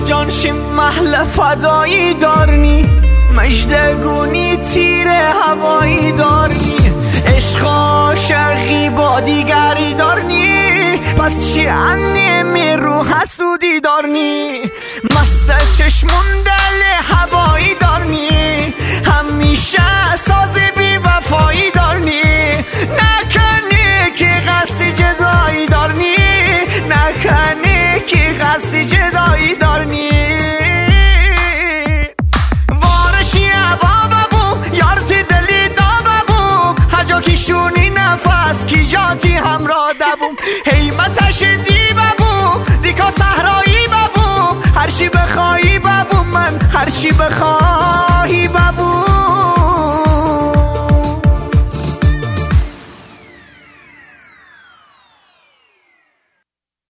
جانشیم محل فدایی دارنی مجدگونی تیر هوایی دارنی عشق عاشقی با دیگری دارنی پس چی انمی رو حسودی دارنی مست چشمون دل هوایی دارنی همیشه ساز بی وفایی دارنی نکنی که قصد جدایی دارنی نکنی که قصد جدایی دارنی شونی نفس کی جاتی همراه دوم حیمتش دی ببو ریکا صحرایی ببو هر چی بخوایی ببو من هر چی بخوایی ببو